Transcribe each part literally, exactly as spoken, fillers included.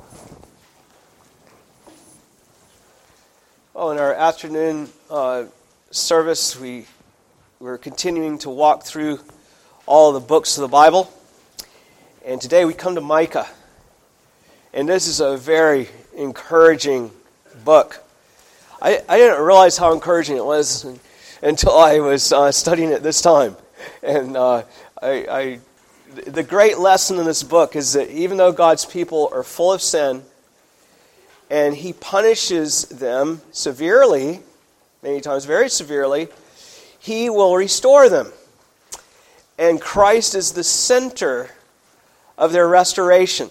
Well, in our afternoon uh, service, we we're continuing to walk through all the books of the Bible, and today we come to Micah, and this is a very encouraging book. I, I didn't realize how encouraging it was until I was uh, studying it this time, and uh, I, I the great lesson in this book is that even though God's people are full of sin, and He punishes them severely, many times very severely, He will restore them. And Christ is the center of their restoration.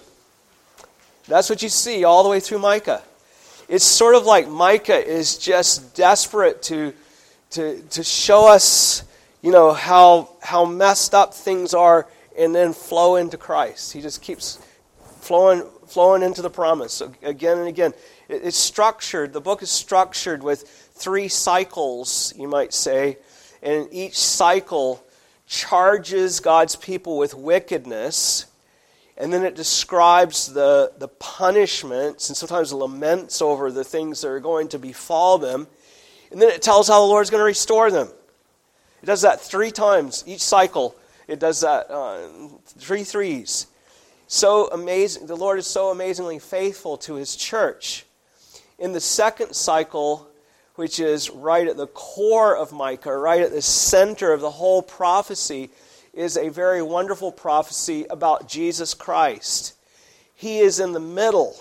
That's what you see all the way through Micah. It's sort of like Micah is just desperate to, to, to show us, you know, how, how messed up things are and then flow into Christ. He just keeps flowing flowing into the promise again and again. It's structured, the book is structured with three cycles, you might say, and each cycle charges God's people with wickedness, and then it describes the, the punishments and sometimes laments over the things that are going to befall them, and then it tells how the Lord's going to restore them. It does that three times, each cycle. It does that uh, three threes. So amazing. The Lord is so amazingly faithful to His church. In the second cycle, which is right at the core of Micah, right at the center of the whole prophecy, is a very wonderful prophecy about Jesus Christ. He is in the middle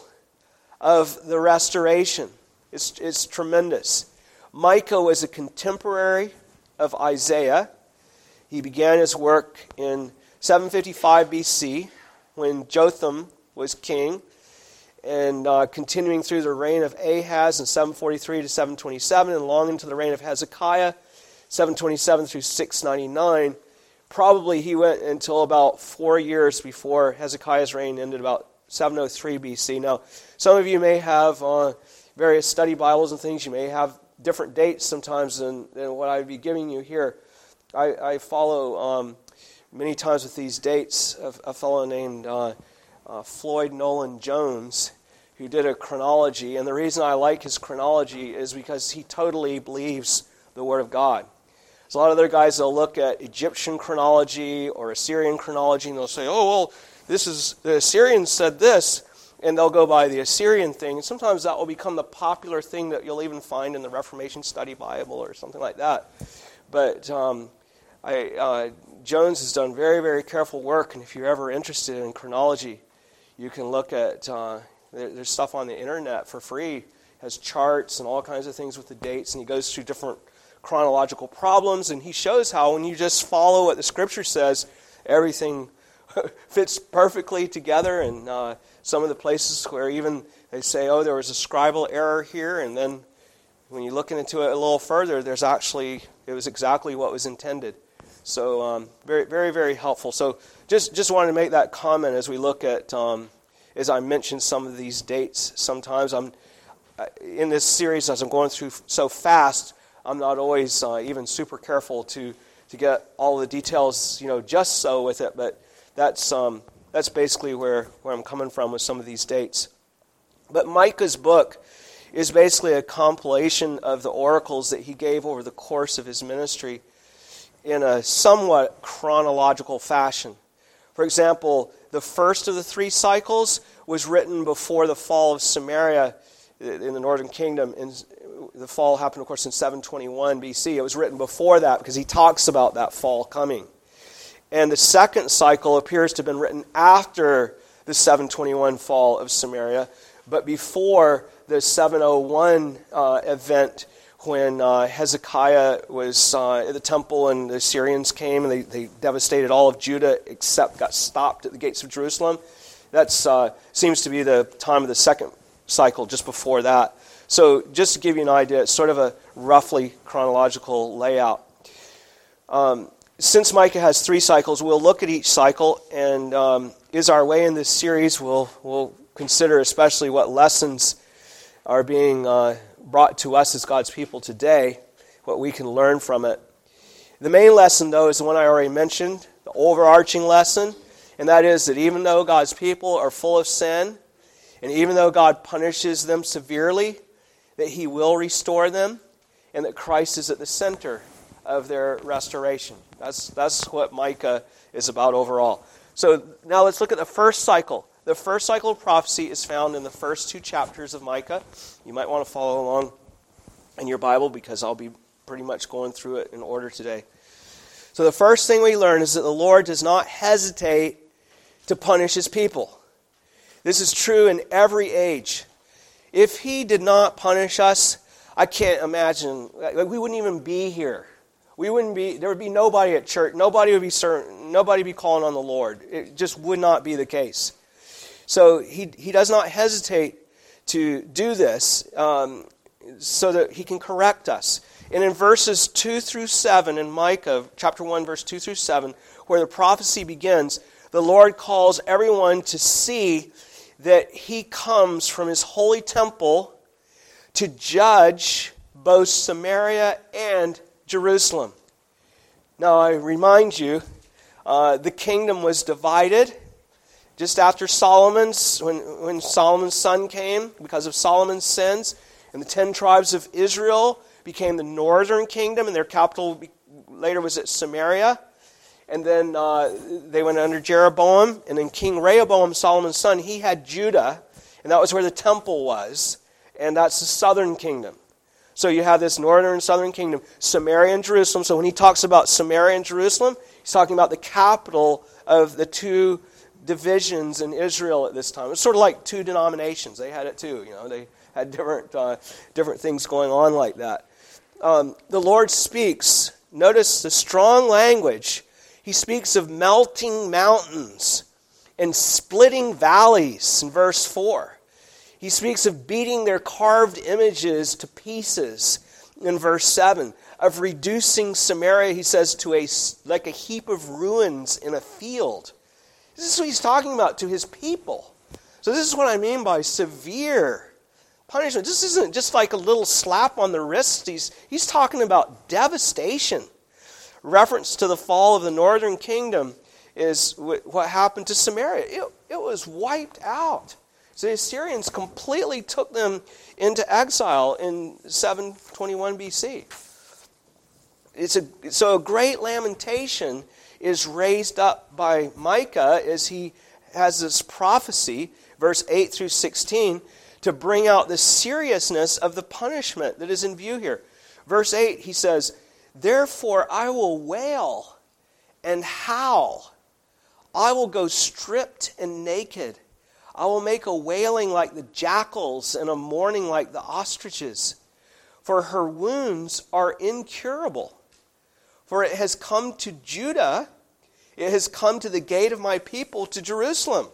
of the restoration. It's, it's tremendous. Micah was a contemporary of Isaiah. He began his work in seven fifty-five B C, when Jotham was king, and uh, continuing through the reign of Ahaz in seven forty-three to seven twenty-seven, and long into the reign of Hezekiah, seven twenty-seven through six ninety-nine. Probably he went until about four years before Hezekiah's reign ended, about seven oh three B C. Now, some of you may have uh, various study Bibles and things. You may have different dates sometimes than, than what I'd be giving you here. I, I follow... Um, Many times with these dates, a, a fellow named uh, uh, Floyd Nolan Jones, who did a chronology, and the reason I like his chronology is because he totally believes the Word of God. There's a lot of other guys that'll look at Egyptian chronology or Assyrian chronology, and they'll say, oh, well, this is the Assyrians said this, and they'll go by the Assyrian thing. And sometimes that will become the popular thing that you'll even find in the Reformation Study Bible or something like that. But um, I... Uh, Jones has done very, very careful work, and if you're ever interested in chronology, you can look at, uh, there, there's stuff on the internet for free. It has charts and all kinds of things with the dates, and he goes through different chronological problems, and he shows how when you just follow what the Scripture says, everything fits perfectly together, and uh, some of the places where even they say, oh, there was a scribal error here, and then when you're looking into it a little further, there's actually, it was exactly what was intended. So um, very, very, very helpful. So just just wanted to make that comment as we look at, um, as I mentioned some of these dates. Sometimes I'm in this series, as I'm going through so fast, I'm not always uh, even super careful to to get all the details, you know, just so with it. But that's um, that's basically where where I'm coming from with some of these dates. But Micah's book is basically a compilation of the oracles that he gave over the course of his ministry, in a somewhat chronological fashion. For example, the first of the three cycles was written before the fall of Samaria in the northern kingdom. And the fall happened, of course, in seven twenty-one B C. It was written before that because he talks about that fall coming. And the second cycle appears to have been written after the seven twenty-one fall of Samaria, but before the seven oh one uh, event when uh, Hezekiah was uh, at the temple and the Assyrians came and they, they devastated all of Judah except got stopped at the gates of Jerusalem. That uh, seems to be the time of the second cycle, just before that. So just to give you an idea, it's sort of a roughly chronological layout. Um, since Micah has three cycles, we'll look at each cycle, and um, is our way in this series, we'll, we'll consider especially what lessons are being uh, brought to us as God's people today, what we can learn from it. The main lesson, though, is the one I already mentioned, the overarching lesson, and that is that even though God's people are full of sin, And even though God punishes them severely, that he will restore them, and that Christ is at the center of their restoration. That's, that's what Micah is about overall. So now let's look at the first cycle. The first cycle of prophecy is found in the first two chapters of Micah. You might want to follow along in your Bible because I'll be pretty much going through it in order today. So the first thing we learn is that the Lord does not hesitate to punish his people. This is true in every age. If he did not punish us, I can't imagine. Like, we wouldn't even be here. We wouldn't be. There would be nobody at church. Nobody would be certain. Nobody would be calling on the Lord. It just would not be the case. So he he does not hesitate to do this um, so that he can correct us. And in verses two through seven in Micah, chapter one, verse two through seven, where the prophecy begins, the Lord calls everyone to see that he comes from his holy temple to judge both Samaria and Jerusalem. Now I remind you, uh, the kingdom was divided just after Solomon's, when, when Solomon's son came, because of Solomon's sins, and the ten tribes of Israel became the northern kingdom, and their capital later was at Samaria. And then uh, they went under Jeroboam, and then King Rehoboam, Solomon's son, he had Judah, and that was where the temple was, and that's the southern kingdom. So you have this northern and southern kingdom, Samaria and Jerusalem. So when he talks about Samaria and Jerusalem, he's talking about the capital of the two divisions in Israel at this time. It's sort of like two denominations. They had it too. You know, they had different uh, different things going on like that. Um, the Lord speaks. Notice the strong language. He speaks of melting mountains and splitting valleys in verse four. He speaks of beating their carved images to pieces in verse seven. Of reducing Samaria, he says, to a like a heap of ruins in a field. This is what he's talking about to his people. So this is what I mean by severe punishment. This isn't just like a little slap on the wrist. He's, he's talking about devastation. Reference to the fall of the northern kingdom is what happened to Samaria. It, it was wiped out. So the Assyrians completely took them into exile in seven twenty-one B C. It's a, so a great lamentation is raised up by Micah as he has this prophecy, verse eight through sixteen, to bring out the seriousness of the punishment that is in view here. Verse eight, he says, "Therefore I will wail and howl. I will go stripped and naked. I will make a wailing like the jackals and a mourning like the ostriches. For her wounds are incurable. For it has come to Judah, it has come to the gate of my people, to Jerusalem."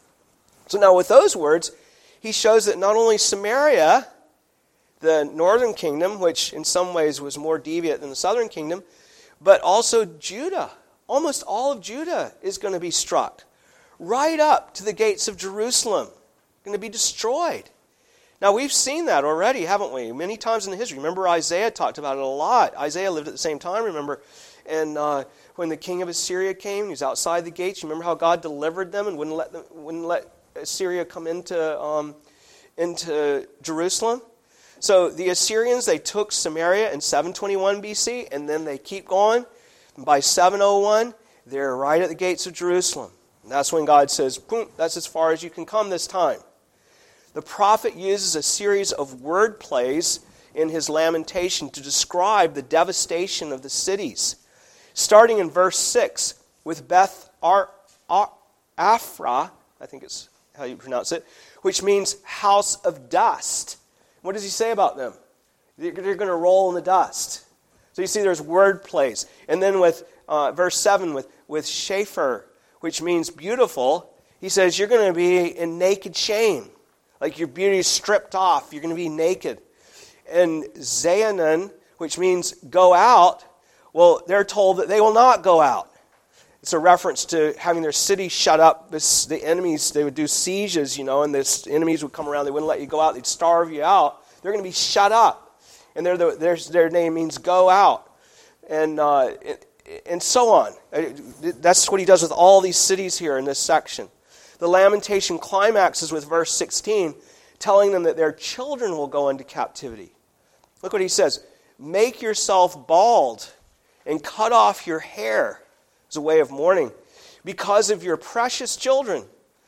So now with those words, he shows that not only Samaria, the northern kingdom, which in some ways was more deviant than the southern kingdom, but also Judah. Almost all of Judah is going to be struck. Right up to the gates of Jerusalem, going to be destroyed. Now we've seen that already, haven't we? Many times in the history. Remember Isaiah talked about it a lot. Isaiah lived at the same time, remember. And uh, when the king of Assyria came, he was outside the gates. You remember how God delivered them and wouldn't let them, wouldn't let Assyria come into um, into Jerusalem? So the Assyrians, they took Samaria in seven twenty-one B C, and then they keep going. And by seven oh one, they're right at the gates of Jerusalem. And that's when God says, boom, that's as far as you can come this time. The prophet uses a series of word plays in his lamentation to describe the devastation of the cities. Starting in verse six with Beth Ar- Ar- Aphra, I think it's how you pronounce it, which means house of dust. What does he say about them? They're going to roll in the dust. So you see there's word plays. And then with uh, verse seven with, with Shapher, which means beautiful, he says you're going to be in naked shame. Like your beauty is stripped off. You're going to be naked. And Zayanan, which means go out, well, they're told that they will not go out. It's a reference to having their city shut up. This, the enemies, they would do sieges, you know, and the enemies would come around. They wouldn't let you go out. They'd starve you out. They're going to be shut up. And they're the, their, their name means go out. And, uh, and so on. That's what he does with all these cities here in this section. The lamentation climaxes with verse sixteen, telling them that their children will go into captivity. Look what he says. Make yourself bald and cut off your hair as a way of mourning because of your precious children.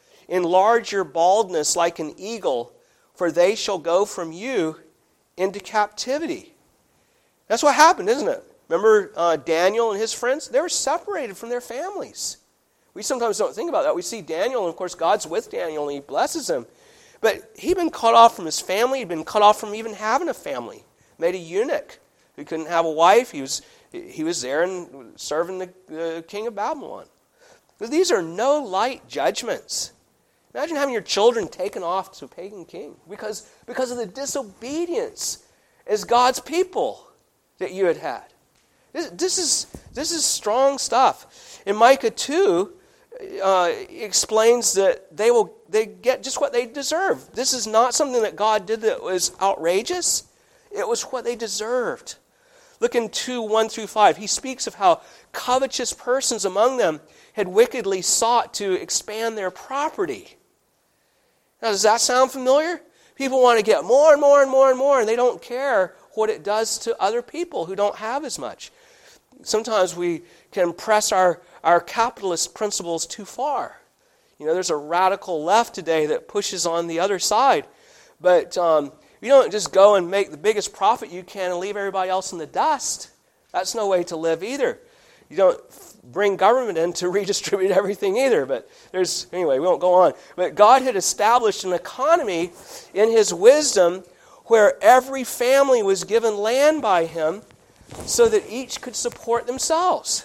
Enlarge your baldness like an eagle, for they shall go from you into captivity. That's what happened, isn't it? Remember uh, Daniel and his friends? They were separated from their families. We sometimes don't think about that. We see Daniel, and of course God's with Daniel, and he blesses him. But he'd been cut off from his family. He'd been cut off from even having a family. Made a eunuch. He couldn't have a wife. He was he was there and serving the, the king of Babylon. But these are no light judgments. Imagine having your children taken off to a pagan king because, because of the disobedience as God's people that you had had. This, this is this is strong stuff. In Micah two, uh, explains that they will they get just what they deserve. This is not something that God did that was outrageous. It was what they deserved. Look in two, one through five. He speaks of how covetous persons among them had wickedly sought to expand their property. Now, does that sound familiar? People want to get more and more and more and more, and they don't care what it does to other people who don't have as much. Sometimes we can press our, our capitalist principles too far. You know, there's a radical left today that pushes on the other side. But um, you don't just go and make the biggest profit you can and leave everybody else in the dust. That's no way to live either. You don't bring government in to redistribute everything either. But there's, anyway, we won't go on. But God had established an economy in His wisdom where every family was given land by Him so that each could support themselves.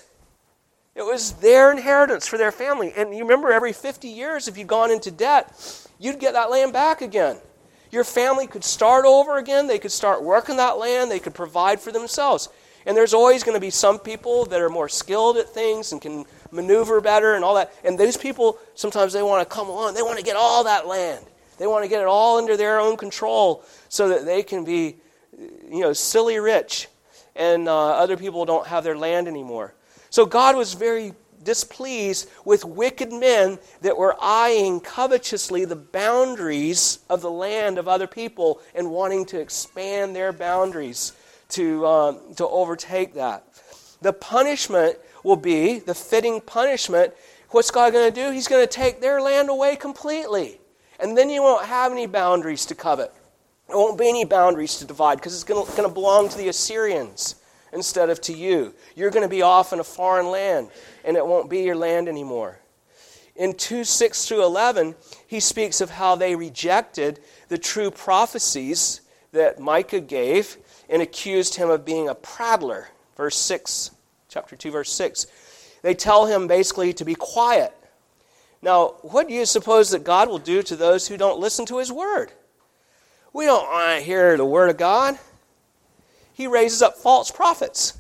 It was their inheritance for their family. And you remember every fifty years, if you'd gone into debt, you'd get that land back again. Your family could start over again. They could start working that land. They could provide for themselves. And there's always going to be some people that are more skilled at things and can maneuver better and all that. And those people, sometimes they want to come along. They want to get all that land. They want to get it all under their own control so that they can be, you know, silly rich. And uh, other people don't have their land anymore. So God was very displeased with wicked men that were eyeing covetously the boundaries of the land of other people and wanting to expand their boundaries to um, to overtake that. The punishment will be, the fitting punishment, what's God going to do? He's going to take their land away completely. And then you won't have any boundaries to covet. There won't be any boundaries to divide because it's going to, going to belong to the Assyrians instead of to you. You're going to be off in a foreign land, and it won't be your land anymore. In two, six through eleven, he speaks of how they rejected the true prophecies that Micah gave and accused him of being a prattler. Verse six, chapter two, verse six. They tell him basically to be quiet. Now, what do you suppose that God will do to those who don't listen to His word? We don't want to hear the word of God. He raises up false prophets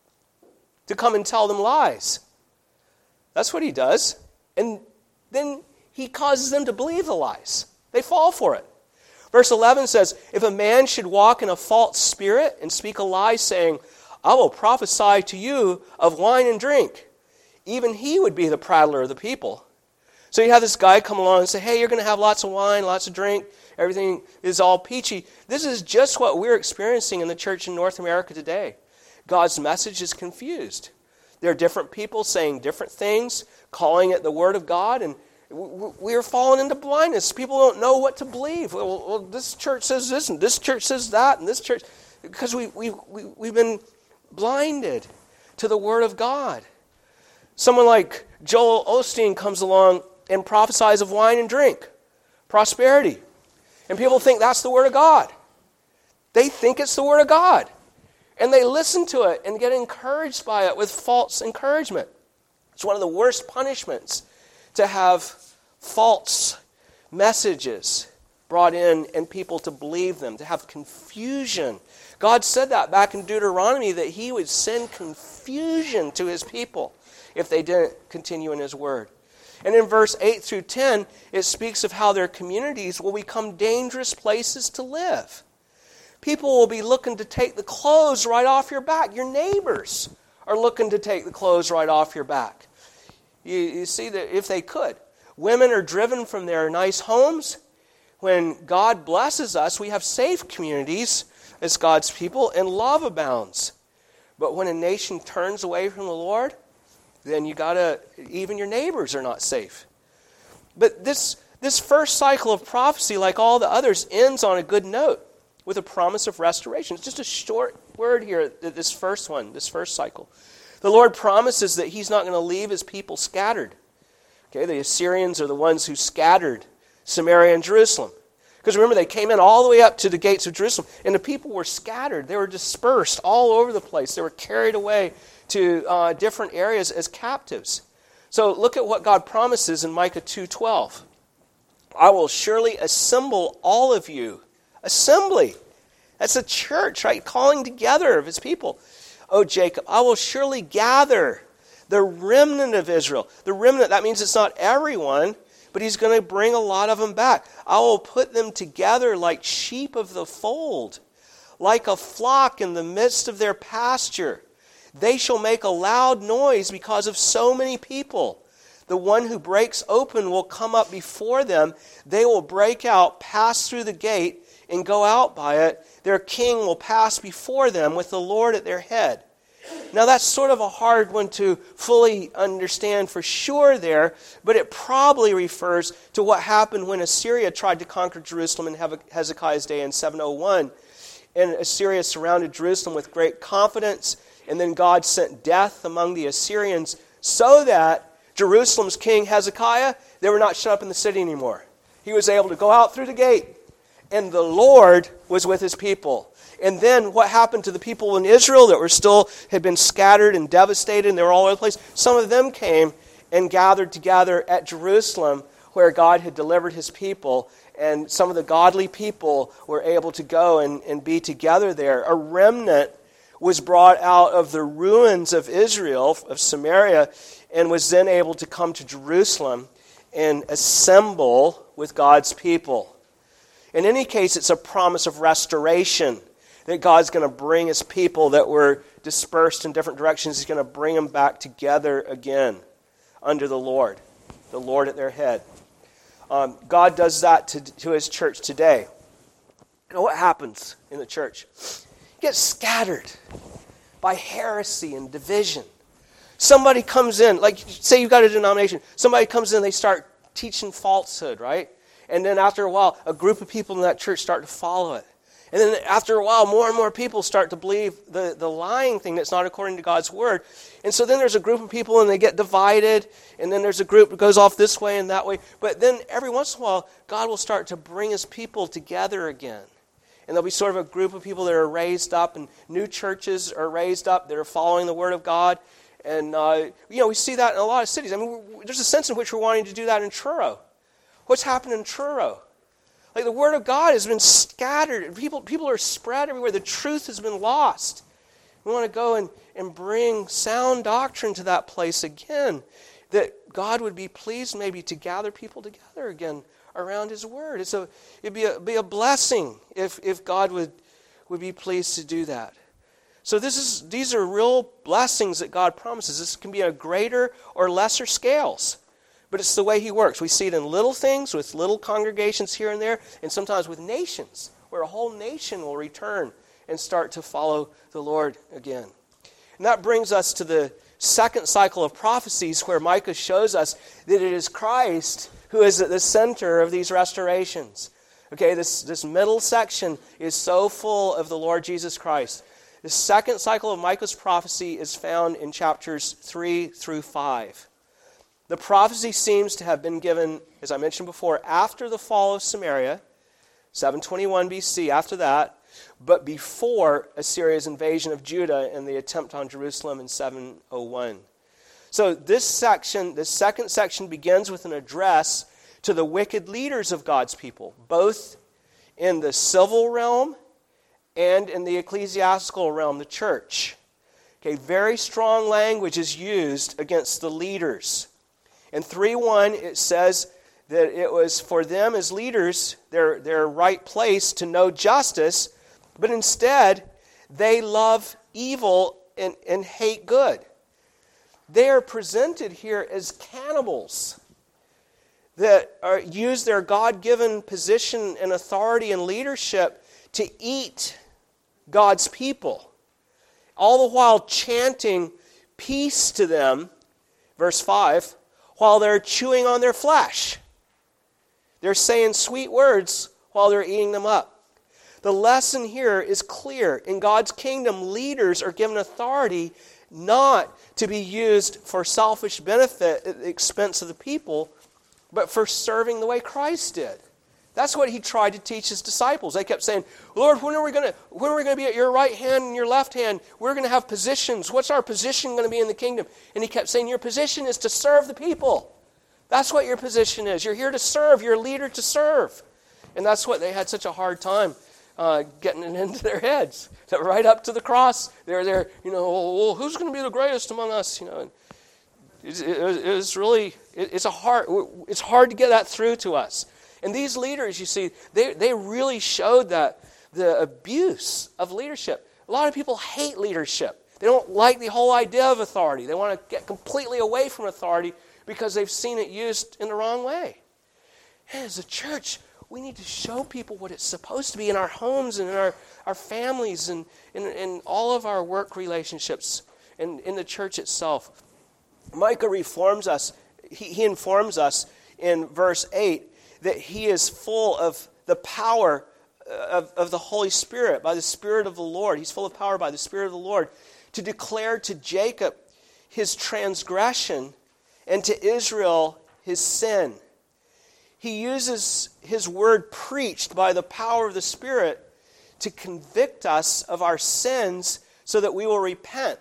to come and tell them lies. That's what He does. And then He causes them to believe the lies. They fall for it. Verse eleven says, if a man should walk in a false spirit and speak a lie, saying, I will prophesy to you of wine and drink, even he would be the prattler of the people. So you have this guy come along and say, hey, you're going to have lots of wine, lots of drink, everything is all peachy. This is just what we're experiencing in the church in North America today. God's message is confused. There are different people saying different things, calling it the Word of God, and we are falling into blindness. People don't know what to believe. Well, well this church says this, and this church says that, and this church, because we, we, we, we've been blinded to the Word of God. Someone like Joel Osteen comes along and prophesies of wine and drink, prosperity. And people think that's the Word of God. They think it's the Word of God. And they listen to it and get encouraged by it with false encouragement. It's one of the worst punishments to have false messages brought in and people to believe them, to have confusion. God said that back in Deuteronomy, that He would send confusion to His people if they didn't continue in His Word. And in verse eight through ten, it speaks of how their communities will become dangerous places to live. People will be looking to take the clothes right off your back. Your neighbors are looking to take the clothes right off your back. You, you see that if they could. Women are driven from their nice homes. When God blesses us, we have safe communities as God's people, and love abounds. But when a nation turns away from the Lord, then you gotta, even your neighbors are not safe. But this, this first cycle of prophecy, like all the others, ends on a good note with a promise of restoration. It's just a short word here, this first one, this first cycle. The Lord promises that He's not going to leave His people scattered. Okay, the Assyrians are the ones who scattered Samaria and Jerusalem. Because remember, they came in all the way up to the gates of Jerusalem, and the people were scattered. They were dispersed all over the place. They were carried away to uh, different areas as captives. So look at what God promises in Micah two twelve. I will surely assemble all of you. Assembly. That's a church, right? Calling together of His people. O Jacob, I will surely gather the remnant of Israel. The remnant, that means it's not everyone, but He's going to bring a lot of them back. I will put them together like sheep of the fold, like a flock in the midst of their pasture. They shall make a loud noise because of so many people. The one who breaks open will come up before them. They will break out, pass through the gate, and go out by it. Their king will pass before them with the Lord at their head. Now that's sort of a hard one to fully understand for sure there, but it probably refers to what happened when Assyria tried to conquer Jerusalem in Hezekiah's day in seven oh one. And Assyria surrounded Jerusalem with great confidence, and then God sent death among the Assyrians so that Jerusalem's king Hezekiah, they were not shut up in the city anymore. He was able to go out through the gate, and the Lord was with His people. And then what happened to the people in Israel that were still, had been scattered and devastated, and they were all over the place? Some of them came and gathered together at Jerusalem where God had delivered His people, and some of the godly people were able to go and, and be together there. A remnant was brought out of the ruins of Israel, of Samaria, and was then able to come to Jerusalem and assemble with God's people. In any case, it's a promise of restoration, that God's going to bring His people that were dispersed in different directions. He's going to bring them back together again under the Lord, the Lord at their head. Um, God does that to, to His church today. You know what happens in the church? You get scattered by heresy and division. Somebody comes in, like say you've got a denomination, somebody comes in, they start teaching falsehood, right? And then after a while, a group of people in that church start to follow it. And then after a while, more and more people start to believe the, the lying thing that's not according to God's Word. And so then there's a group of people and they get divided. And then there's a group that goes off this way and that way. But then every once in a while, God will start to bring His people together again. And there'll be sort of a group of people that are raised up, and new churches are raised up that are following the Word of God. And, uh, you know, we see that in a lot of cities. I mean, there's a sense in which we're wanting to do that in Truro. What's happened in Truro? Like the Word of God has been scattered. People, people are spread everywhere. The truth has been lost. We want to go and, and bring sound doctrine to that place again. That God would be pleased maybe to gather people together again around His Word. It's a, it'd be a, be a blessing if, if God would, would be pleased to do that. So this is these are real blessings that God promises. This can be on greater or lesser scales. But it's the way He works. We see it in little things with little congregations here and there, and sometimes with nations, where a whole nation will return and start to follow the Lord again. And that brings us to the second cycle of prophecies, where Micah shows us that it is Christ who is at the center of these restorations. Okay, this, this middle section is so full of the Lord Jesus Christ. The second cycle of Micah's prophecy is found in chapters three through five. The prophecy seems to have been given, as I mentioned before, after the fall of Samaria, seven twenty-one B C, after that, but before Assyria's invasion of Judah and the attempt on Jerusalem in seven oh one. So this section, this second section, begins with an address to the wicked leaders of God's people, both in the civil realm and in the ecclesiastical realm, the church. Okay, very strong language is used against the leaders. In three one, it says that it was for them as leaders, their, their right place to know justice, but instead they love evil and, and hate good. They are presented here as cannibals. that are, use their God-given position and authority and leadership to eat God's people, all the while chanting peace to them, verse five, while they're chewing on their flesh. They're saying sweet words while they're eating them up. The lesson here is clear. In God's kingdom, leaders are given authority not to be used for selfish benefit at the expense of the people, but for serving the way Christ did. That's what he tried to teach his disciples. They kept saying, Lord, when are we going to when are we going to be at your right hand and your left hand? We're going to have positions. What's our position going to be in the kingdom? And he kept saying, your position is to serve the people. That's what your position is. You're here to serve. You're a leader to serve. And that's what they had such a hard time uh, getting it into their heads. That right up to the cross, they're there, you know, well, who's going to be the greatest among us? You know, it's, it, it's really, it, it's a hard, it's hard to get that through to us. And these leaders, you see, they, they really showed that the abuse of leadership. A lot of people hate leadership. They don't like the whole idea of authority. They want to get completely away from authority because they've seen it used in the wrong way. And as a church, we need to show people what it's supposed to be in our homes and in our, our families and in, in all of our work relationships and in the church itself. Micah reforms us. He, he informs us in verse eight that he is full of the power of, of the Holy Spirit, by the Spirit of the Lord. He's full of power by the Spirit of the Lord to declare to Jacob his transgression and to Israel his sin. He uses his word preached by the power of the Spirit to convict us of our sins so that we will repent.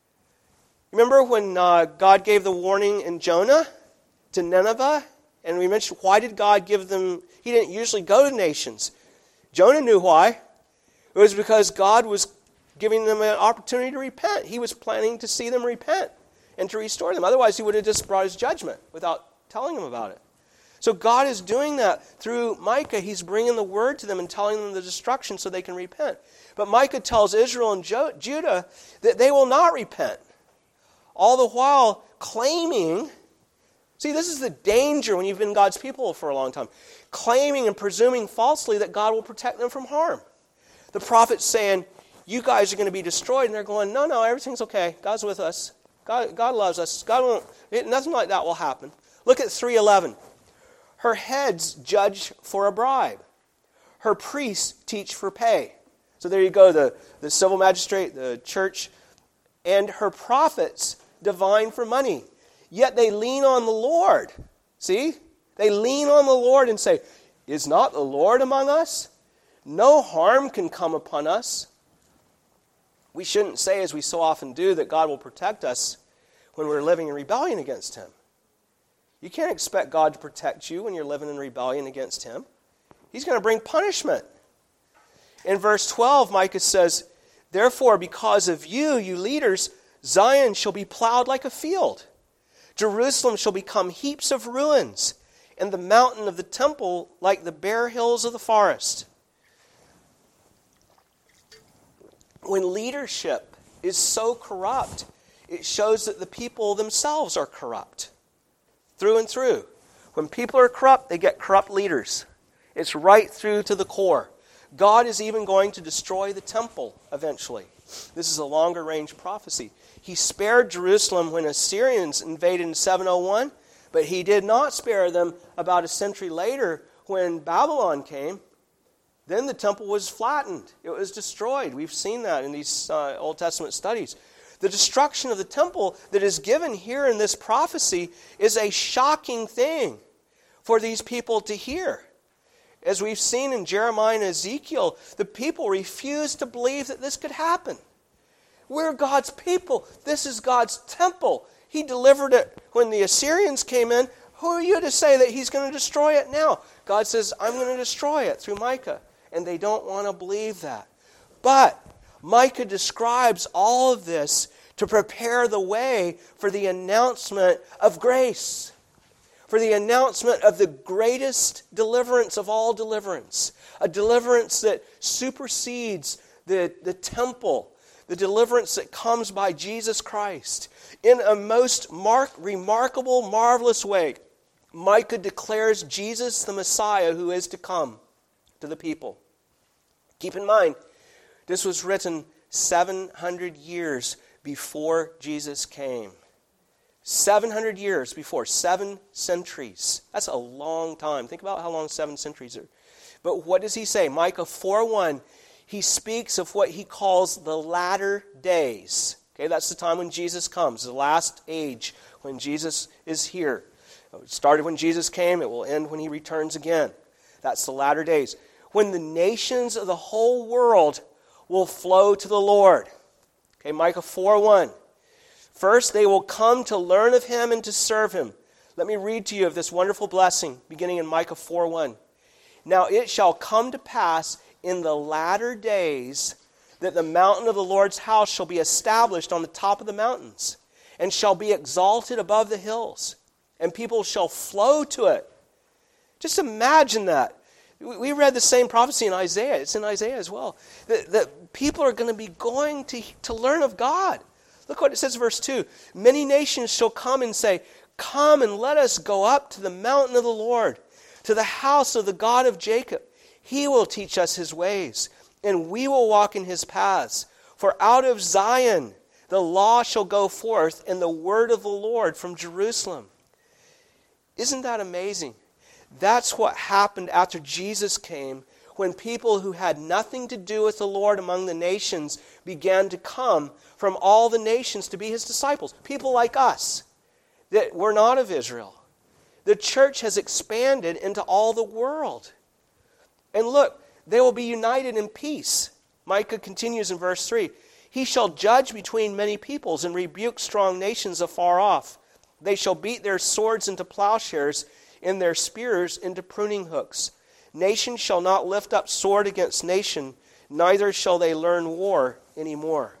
Remember when uh, God gave the warning in Jonah to Nineveh? And we mentioned, why did God give them, he didn't usually go to nations. Jonah knew why. It was because God was giving them an opportunity to repent. He was planning to see them repent and to restore them. Otherwise, he would have just brought his judgment without telling them about it. So God is doing that through Micah. He's bringing the word to them and telling them the destruction so they can repent. But Micah tells Israel and Jo- Judah that they will not repent. All the while claiming, see, this is the danger when you've been God's people for a long time, claiming and presuming falsely that God will protect them from harm. The prophet's saying, you guys are going to be destroyed, and they're going, no, no, everything's okay. God's with us. God, God loves us. God won't, it, nothing like that will happen. Look at three eleven. Her heads judge for a bribe. Her priests teach for pay. So there you go, the, the civil magistrate, the church, and her prophets divine for money. Yet they lean on the Lord. See? They lean on the Lord and say, is not the Lord among us? No harm can come upon us. We shouldn't say, as we so often do, that God will protect us when we're living in rebellion against him. You can't expect God to protect you when you're living in rebellion against him. He's going to bring punishment. In verse twelve, Micah says, therefore, because of you, you leaders, Zion shall be plowed like a field. Jerusalem shall become heaps of ruins, and the mountain of the temple like the bare hills of the forest. When leadership is so corrupt, it shows that the people themselves are corrupt. Through and through. When people are corrupt, they get corrupt leaders. It's right through to the core. God is even going to destroy the temple eventually. This is a longer range prophecy. He spared Jerusalem when Assyrians invaded in seven oh one, but he did not spare them about a century later when Babylon came. Then the temple was flattened. It was destroyed. We've seen that in these uh, Old Testament studies. The destruction of the temple that is given here in this prophecy is a shocking thing for these people to hear. As we've seen in Jeremiah and Ezekiel, the people refuse to believe that this could happen. We're God's people. This is God's temple. He delivered it when the Assyrians came in. Who are you to say that he's going to destroy it now? God says, I'm going to destroy it through Micah. And they don't want to believe that. But Micah describes all of this to prepare the way for the announcement of grace, for the announcement of the greatest deliverance of all deliverance, a deliverance that supersedes the, the temple, the deliverance that comes by Jesus Christ in a most mark, remarkable, marvelous way. Micah declares Jesus the Messiah who is to come to the people. Keep in mind, this was written seven hundred years before Jesus came. seven hundred years before, seven centuries. That's a long time. Think about how long seven centuries are. But what does he say? Micah four one, he speaks of what he calls the latter days. Okay, that's the time when Jesus comes, the last age, when Jesus is here. It started when Jesus came, it will end when he returns again. That's the latter days. When the nations of the whole world will flow to the Lord. Okay, Micah four one. First, they will come to learn of him and to serve him. Let me read to you of this wonderful blessing, beginning in Micah four one. Now it shall come to pass in the latter days that the mountain of the Lord's house shall be established on the top of the mountains, and shall be exalted above the hills, and people shall flow to it. Just imagine that. We read the same prophecy in Isaiah. It's in Isaiah as well. That, that people are going to be going to, to learn of God. Look what it says in verse two. Many nations shall come and say, come and let us go up to the mountain of the Lord, to the house of the God of Jacob. He will teach us his ways, and we will walk in his paths. For out of Zion the law shall go forth, and the word of the Lord from Jerusalem. Isn't that amazing? That's what happened after Jesus came, when people who had nothing to do with the Lord among the nations began to come from all the nations to be his disciples. People like us that were not of Israel. The church has expanded into all the world. And look, they will be united in peace. Micah continues in verse three. He shall judge between many peoples and rebuke strong nations afar off. They shall beat their swords into plowshares and their spears into pruning hooks. Nation shall not lift up sword against nation, neither shall they learn war anymore.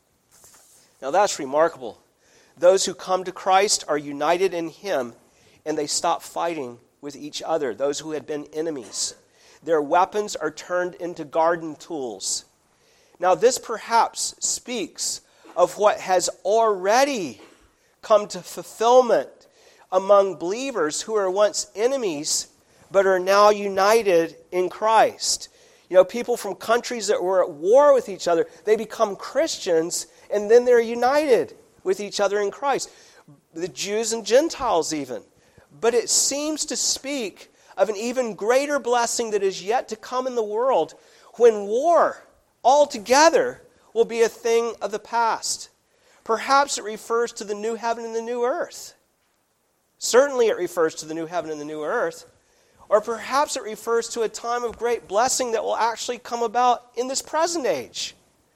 Now that's remarkable. Those who come to Christ are united in him, and they stop fighting with each other, those who had been enemies. Their weapons are turned into garden tools. Now this perhaps speaks of what has already come to fulfillment among believers who were once enemies but are now united in Christ. You know, people from countries that were at war with each other, they become Christians and then they're united with each other in Christ. The Jews and Gentiles even. But it seems to speak of an even greater blessing that is yet to come in the world when war altogether will be a thing of the past. Perhaps it refers to the new heaven and the new earth. Certainly it refers to the new heaven and the new earth. Or perhaps it refers to a time of great blessing that will actually come about in this present age.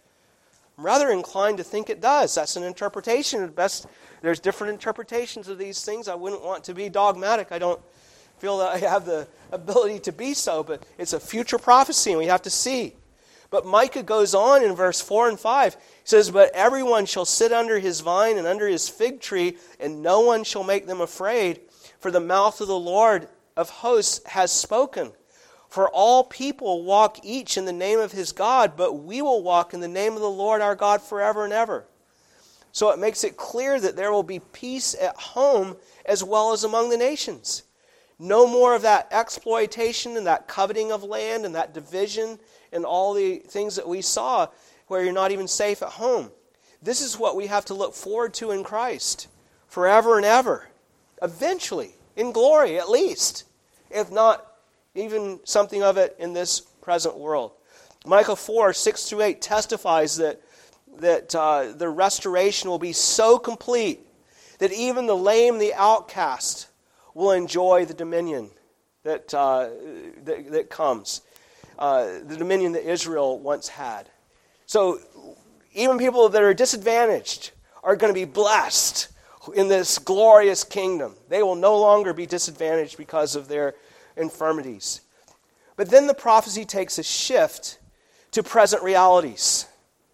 I'm rather inclined to think it does. That's an interpretation. At best, there's different interpretations of these things. I wouldn't want to be dogmatic. I don't feel that I have the ability to be so, but it's a future prophecy and we have to see. But Micah goes on in verse four and five. He says, but everyone shall sit under his vine and under his fig tree, and no one shall make them afraid, for the mouth of the Lord of hosts has spoken. For all people walk each in the name of his God, but we will walk in the name of the Lord our God forever and ever. So it makes it clear that there will be peace at home as well as among the nations. No more of that exploitation and that coveting of land and that division and all the things that we saw where you're not even safe at home. This is what we have to look forward to in Christ forever and ever. Eventually, in glory at least, if not even something of it in this present world. Micah four, six through eight testifies that, that uh, the restoration will be so complete that even the lame and the outcast will enjoy the dominion that, uh, that, that comes. Uh, the dominion that Israel once had. So even people that are disadvantaged are going to be blessed in this glorious kingdom. They will no longer be disadvantaged because of their infirmities. But then the prophecy takes a shift to present realities.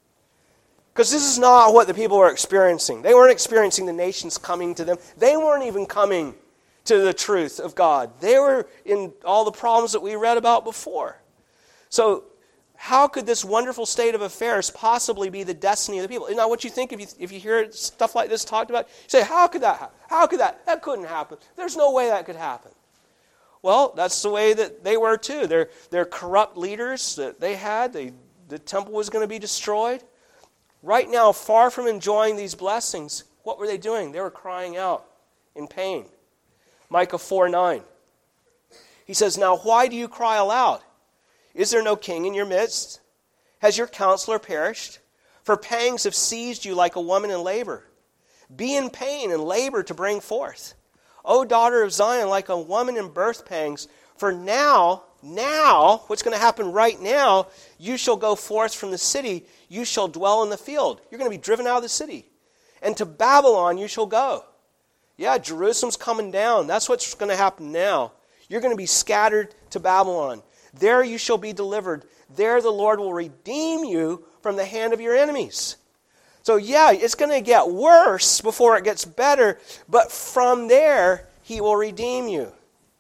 Because this is not what the people were experiencing. They weren't experiencing the nations coming to them. They weren't even coming to the truth of God. They were in all the problems that we read about before. So how could this wonderful state of affairs possibly be the destiny of the people? Isn't that what you think if you, if you hear stuff like this talked about? You say, how could that happen? How could that? That couldn't happen. There's no way that could happen. Well, that's the way that they were too. They're, they're corrupt leaders that they had. They, the temple was going to be destroyed. Right now, far from enjoying these blessings, what were they doing? They were crying out in pain. Micah four nine. He says, now why do you cry aloud? Is there no king in your midst? Has your counselor perished? For pangs have seized you like a woman in labor. Be in pain and labor to bring forth. O daughter of Zion, like a woman in birth pangs. For now, now, what's going to happen right now, you shall go forth from the city. You shall dwell in the field. You're going to be driven out of the city. And to Babylon you shall go. Yeah, Jerusalem's coming down. That's what's going to happen now. You're going to be scattered to Babylon. There you shall be delivered. There the Lord will redeem you from the hand of your enemies. So yeah, it's going to get worse before it gets better, but from there he will redeem you.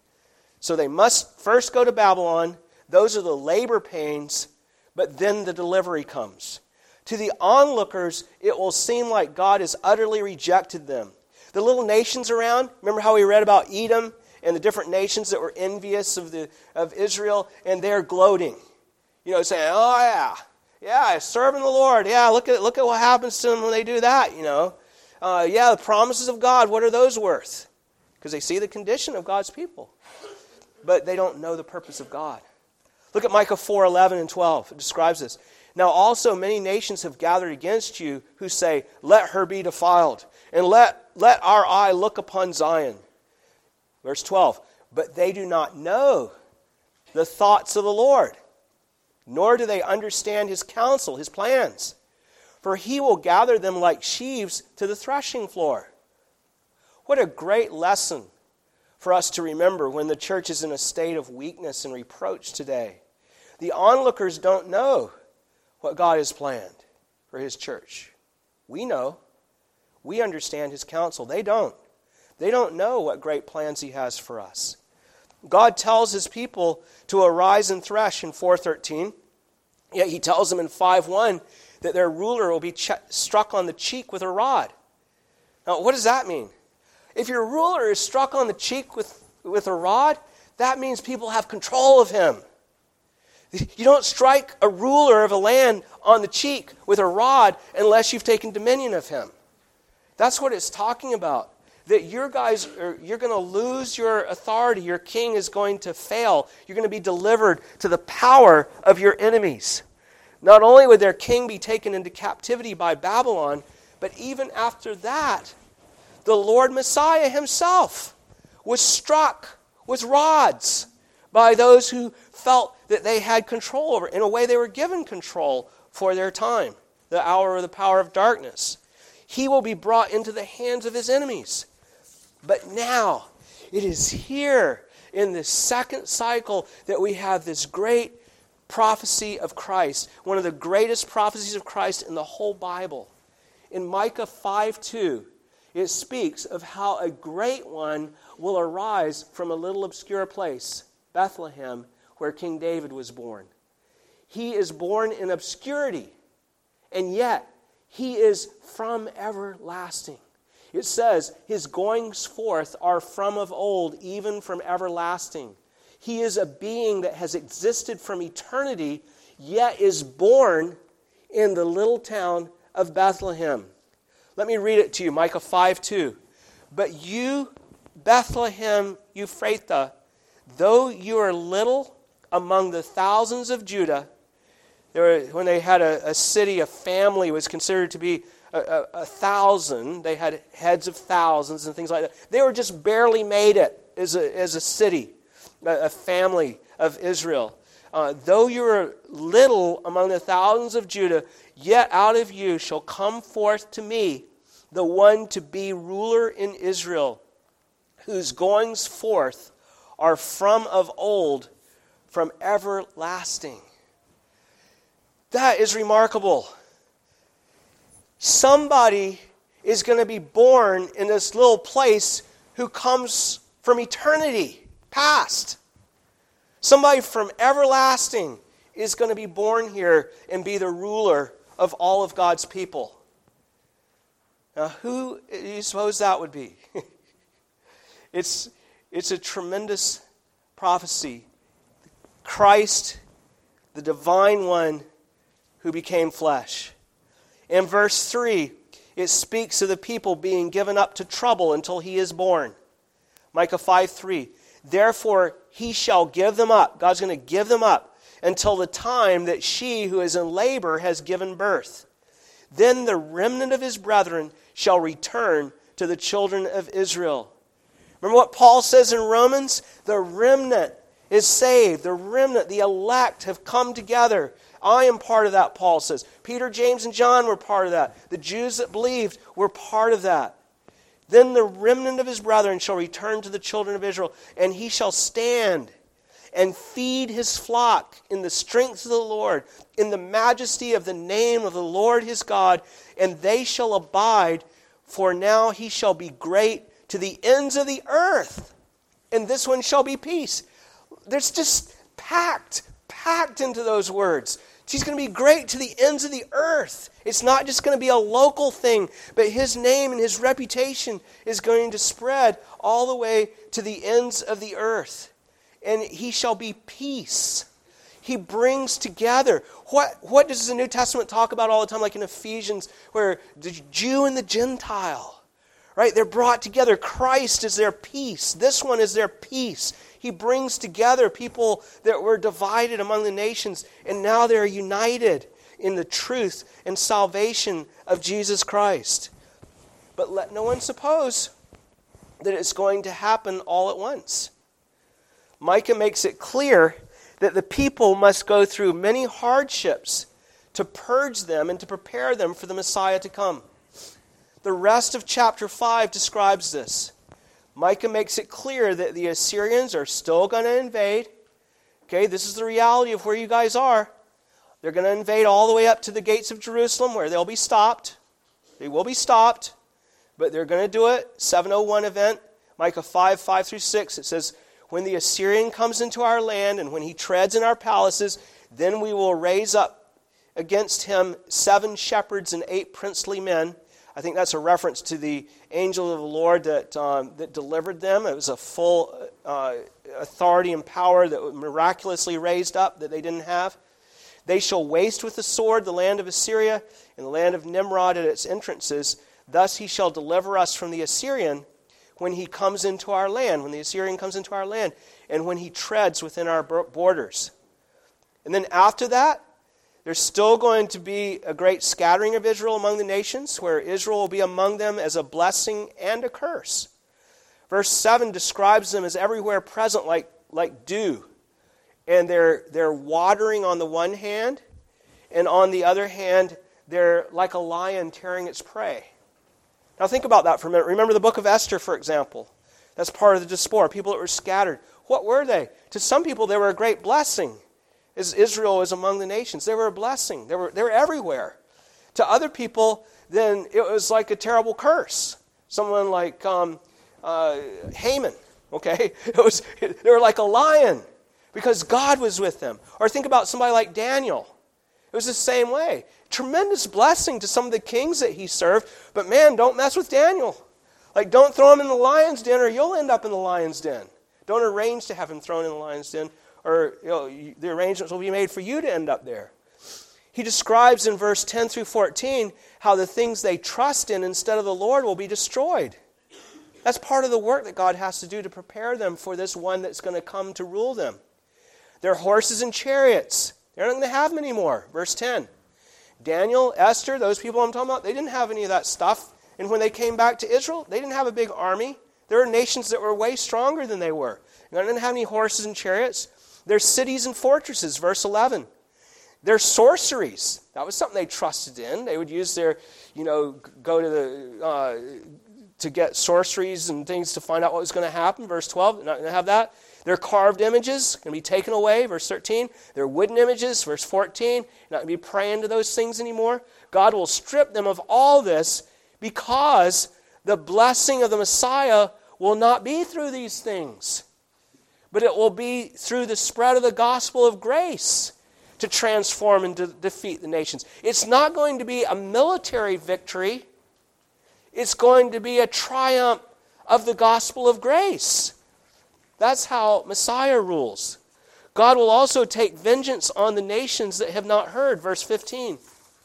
So they must first go to Babylon. Those are the labor pains, but then the delivery comes. To the onlookers, it will seem like God has utterly rejected them. The little nations around, remember how we read about Edom and the different nations that were envious of the of Israel, and they're gloating. You know, saying, oh yeah, yeah, serving the Lord. Yeah, look at look at what happens to them when they do that, you know. Uh, yeah, the promises of God, what are those worth? Because they see the condition of God's people. But they don't know the purpose of God. Look at Micah four eleven and twelve. It describes this. Now also many nations have gathered against you who say, let her be defiled, and let, let our eye look upon Zion. Verse twelve, but they do not know the thoughts of the Lord, nor do they understand his counsel, his plans. For he will gather them like sheaves to the threshing floor. What a great lesson for us to remember when the church is in a state of weakness and reproach today. The onlookers don't know what God has planned for his church. We know. We understand his counsel. They don't. They don't know what great plans he has for us. God tells his people to arise and thresh in four thirteen. Yet he tells them in five one that their ruler will be ch- struck on the cheek with a rod. Now, what does that mean? If your ruler is struck on the cheek with, with a rod, that means people have control of him. You don't strike a ruler of a land on the cheek with a rod unless you've taken dominion of him. That's what it's talking about. That your guys, are, you're going to lose your authority. Your king is going to fail. You're going to be delivered to the power of your enemies. Not only would their king be taken into captivity by Babylon, but even after that, the Lord Messiah himself was struck with rods by those who felt that they had control over. In a way, they were given control for their time, the hour of the power of darkness. He will be brought into the hands of his enemies. But now, it is here in this second cycle that we have this great prophecy of Christ, one of the greatest prophecies of Christ in the whole Bible. In Micah five two, it speaks of how a great one will arise from a little obscure place, Bethlehem, where King David was born. He is born in obscurity, and yet he is from everlasting. It says, his goings forth are from of old, even from everlasting. He is a being that has existed from eternity, yet is born in the little town of Bethlehem. Let me read it to you, Micah five two. But you, Bethlehem Ephrathah, though you are little among the thousands of Judah, there were, when they had a, a city, a family was considered to be a, a, a thousand. They had heads of thousands and things like that. They were just barely made it as a, as a city, a, a family of Israel. Uh, though you are little among the thousands of Judah, yet out of you shall come forth to me the one to be ruler in Israel, whose goings forth are from of old, from everlasting. That is remarkable. Somebody is going to be born in this little place who comes from eternity past. Somebody from everlasting is going to be born here and be the ruler of all of God's people. Now, who do you suppose that would be? it's, it's a tremendous prophecy. Christ, the divine one who became flesh. In verse three, it speaks of the people being given up to trouble until he is born. Micah five three. Therefore he shall give them up. God's going to give them up until the time that she who is in labor has given birth. Then the remnant of his brethren shall return to the children of Israel. Remember what Paul says in Romans? The remnant is saved. The remnant, the elect, have come together. I am part of that, Paul says. Peter, James, and John were part of that. The Jews that believed were part of that. Then the remnant of his brethren shall return to the children of Israel, and he shall stand and feed his flock in the strength of the Lord, in the majesty of the name of the Lord his God, and they shall abide, for now he shall be great to the ends of the earth, and this one shall be peace. There's just packed, packed into those words. He's going to be great to the ends of the earth. It's not just going to be a local thing, but his name and his reputation is going to spread all the way to the ends of the earth. And he shall be peace. He brings together. What, what does the New Testament talk about all the time, like in Ephesians, where the Jew and the Gentile, right? They're brought together. Christ is their peace. This one is their peace. He brings together people that were divided among the nations, and now they're united in the truth and salvation of Jesus Christ. But let no one suppose that it's going to happen all at once. Micah makes it clear that the people must go through many hardships to purge them and to prepare them for the Messiah to come. The rest of chapter five describes this. Micah makes it clear that the Assyrians are still going to invade. Okay, this is the reality of where you guys are. They're going to invade all the way up to the gates of Jerusalem, where they'll be stopped. They will be stopped, but they're going to do it. seven oh one event, Micah five, five through six, it says, when the Assyrian comes into our land and when he treads in our palaces, then we will raise up against him seven shepherds and eight princely men. I think that's a reference to the angel of the Lord that um, that delivered them. It was a full uh, authority and power that was miraculously raised up that they didn't have. They shall waste with the sword the land of Assyria and the land of Nimrod at its entrances. Thus he shall deliver us from the Assyrian when he comes into our land, when the Assyrian comes into our land, and when he treads within our borders. And then after that, there's still going to be a great scattering of Israel among the nations, where Israel will be among them as a blessing and a curse. Verse seven describes them as everywhere present like, like dew. And they're, they're watering on the one hand, and on the other hand, they're like a lion tearing its prey. Now think about that for a minute. Remember the book of Esther, for example. That's part of the diaspora, people that were scattered. What were they? To some people, they were a great blessing. As Israel was among the nations, they were a blessing. They were, they were everywhere. To other people, then it was like a terrible curse. Someone like um, uh, Haman, okay? It was, they were like a lion because God was with them. Or think about somebody like Daniel. It was the same way. Tremendous blessing to some of the kings that he served, but man, don't mess with Daniel. Like, don't throw him in the lion's den or you'll end up in the lion's den. Don't arrange to have him thrown in the lion's den, or you know, the arrangements will be made for you to end up there. He describes in verse ten through fourteen how the things they trust in instead of the Lord will be destroyed. That's part of the work that God has to do to prepare them for this one that's going to come to rule them. Their horses and chariots, they're not going to have them anymore. Verse ten. Daniel, Esther, those people I'm talking about, they didn't have any of that stuff. And when they came back to Israel, they didn't have a big army. There were nations that were way stronger than they were. They didn't have any horses and chariots. Their cities and fortresses, verse eleven. Their sorceries, that was something they trusted in. They would use their, you know, go to the, uh, to get sorceries and things to find out what was going to happen. Verse twelve, they're not going to have that. Their carved images going to be taken away, verse thirteen. Their wooden images, verse fourteen. You're not going to be praying to those things anymore. God will strip them of all this because the blessing of the Messiah will not be through these things, but it will be through the spread of the gospel of grace. to transform and to defeat the nations. It's not going to be a military victory. It's going to be a triumph of the gospel of grace. That's how Messiah rules. God will also take vengeance on the nations that have not heard. Verse fifteen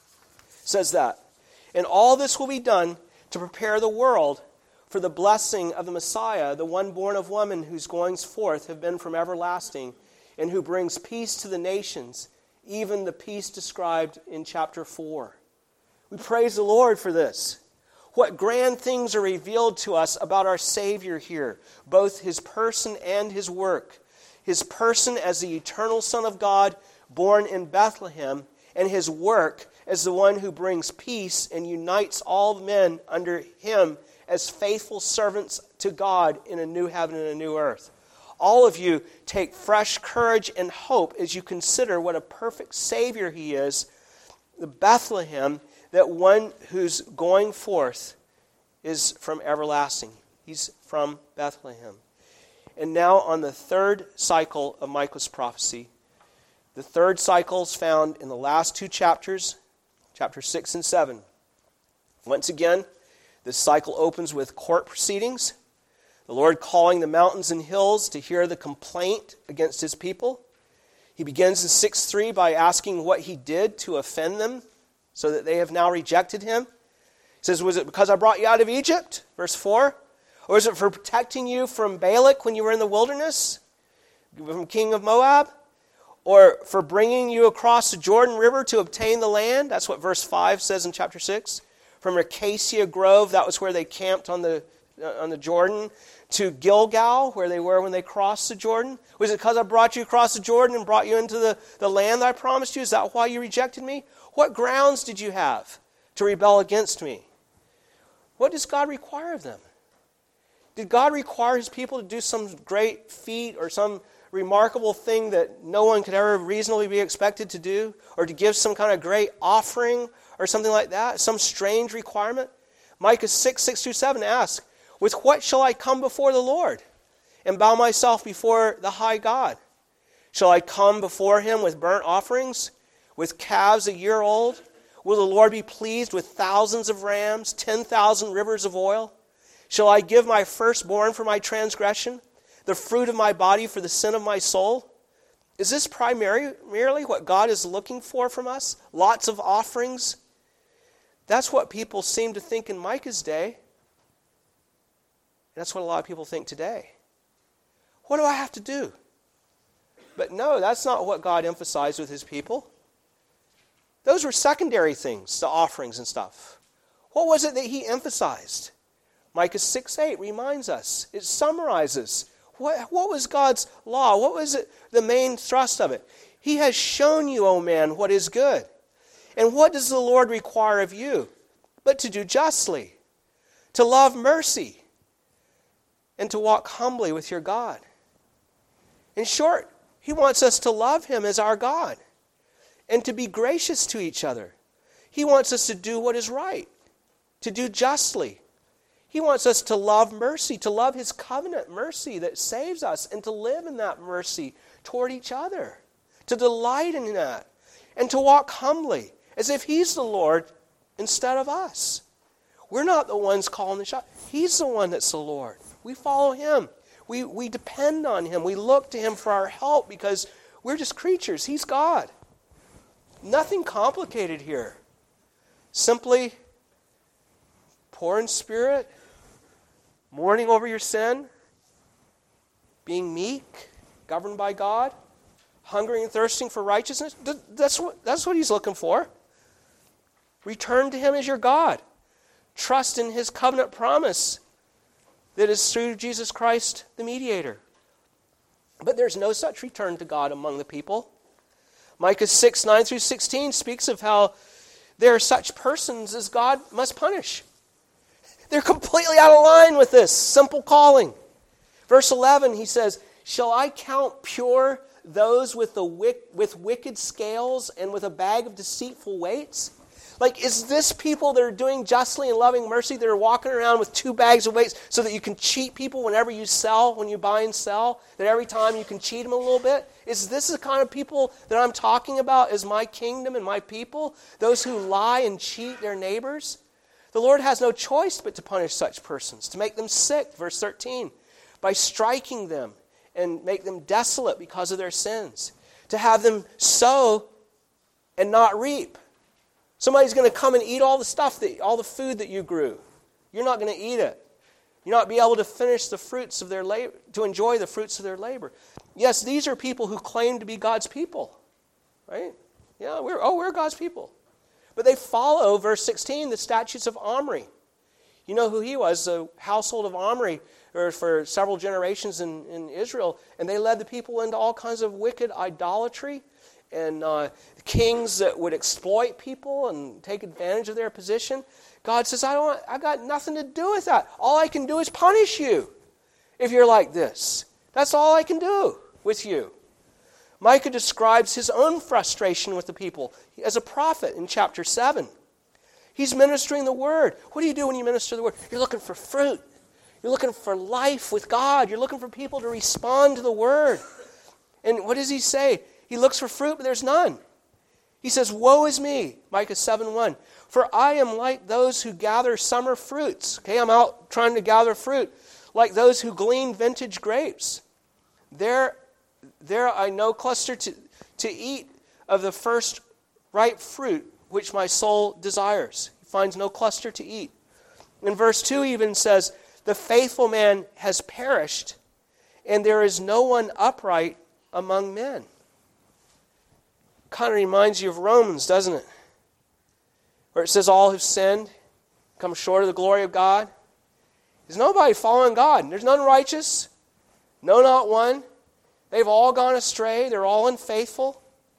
says that. And all this will be done to prepare the world for the blessing of the Messiah, the one born of woman whose goings forth have been from everlasting, and who brings peace to the nations, even the peace described in chapter four. We praise the Lord for this. What grand things are revealed to us about our Savior here, both his person and his work. His person as the eternal Son of God, born in Bethlehem, and his work as the one who brings peace and unites all men under him as faithful servants to God in a new heaven and a new earth. All of you take fresh courage and hope as you consider what a perfect Savior he is, the Bethlehem, that one who's going forth is from everlasting. He's from Bethlehem. And now on the third cycle of Micah's prophecy. The third cycle is found in the last two chapters, chapters six and seven. Once again, this cycle opens with court proceedings. The Lord calling the mountains and hills to hear the complaint against his people. He begins in six three by asking what he did to offend them so that they have now rejected him. He says, was it because I brought you out of Egypt? Verse four. Or is it for protecting you from Balak when you were in the wilderness? From king of Moab? Or for bringing you across the Jordan River to obtain the land? That's what verse five says in chapter six. From Acacia Grove, that was where they camped on the on the Jordan, to Gilgal, where they were when they crossed the Jordan. Was it because I brought you across the Jordan and brought you into the, the land that I promised you? Is that why you rejected me? What grounds did you have to rebel against me? What does God require of them? Did God require his people to do some great feat or some remarkable thing that no one could ever reasonably be expected to do? Or to give some kind of great offering or something like that? Some strange requirement? Micah six, six through seven asks, with what shall I come before the Lord and bow myself before the high God? Shall I come before him with burnt offerings, with calves a year old? Will the Lord be pleased with thousands of rams, ten thousand rivers of oil? Shall I give my firstborn for my transgression, the fruit of my body for the sin of my soul? Is this primarily merely what God is looking for from us? Lots of offerings? That's what people seem to think in Micah's day. That's what a lot of people think today. What do I have to do? But no, that's not what God emphasized with his people. Those were secondary things, the offerings and stuff. What was it that he emphasized? Micah six eight reminds us. It summarizes. What, what was God's law? What was it, the main thrust of it? He has shown you, O man, what is good. And what does the Lord require of you? But to do justly, to love mercy, and to walk humbly with your God. In short, he wants us to love him as our God and to be gracious to each other. He wants us to do what is right, to do justly. He wants us to love mercy, to love his covenant mercy that saves us, and to live in that mercy toward each other, to delight in that, and to walk humbly as if he's the Lord instead of us. We're not the ones calling the shot. He's the one that's the Lord. We follow him. We, we depend on him. We look to him for our help because we're just creatures. He's God. Nothing complicated here. Simply poor in spirit, mourning over your sin, being meek, governed by God, hungering and thirsting for righteousness. That's what, that's what he's looking for. Return to him as your God. Trust in his covenant promise that is through Jesus Christ, the mediator. But there's no such return to God among the people. Micah six, nine through sixteen speaks of how there are such persons as God must punish. They're completely out of line with this simple calling. Verse eleven, he says, shall I count pure those with the wick, with wicked scales and with a bag of deceitful weights? Like, is this people that are doing justly and loving mercy that are walking around with two bags of weights so that you can cheat people whenever you sell, when you buy and sell, that every time you can cheat them a little bit? Is this the kind of people that I'm talking about as my kingdom and my people? Those who lie and cheat their neighbors? The Lord has no choice but to punish such persons, to make them sick, verse thirteen, by striking them and make them desolate because of their sins, to have them sow and not reap. Somebody's going to come and eat all the stuff, that, all the food that you grew. You're not going to eat it. You're not be able to finish the fruits of their labor, to enjoy the fruits of their labor. Yes, these are people who claim to be God's people, right? Yeah, we're oh, we're God's people, but they follow, verse sixteen, the statutes of Omri. You know who he was? The household of Omri, or for several generations in, in Israel, and they led the people into all kinds of wicked idolatry. And uh, kings that would exploit people and take advantage of their position. God says, I don't. I got nothing to do with that. All I can do is punish you if you're like this. That's all I can do with you. Micah describes his own frustration with the people as a prophet in chapter seven. He's ministering the word. What do you do when you minister the word? You're looking for fruit. You're looking for life with God. You're looking for people to respond to the word. And what does he say? He looks for fruit, but there's none. He says, woe is me, Micah seven one. For I am like those who gather summer fruits. Okay, I'm out trying to gather fruit. Like those who glean vintage grapes. There, there I no cluster to, to eat of the first ripe fruit, which my soul desires. He finds no cluster to eat. In verse two even says, the faithful man has perished, and there is no one upright among men. Kind of reminds you of Romans, doesn't it? Where it says all have sinned, come short of the glory of God. There's nobody following God. There's none righteous. No, not one. They've all gone astray. They're all unfaithful.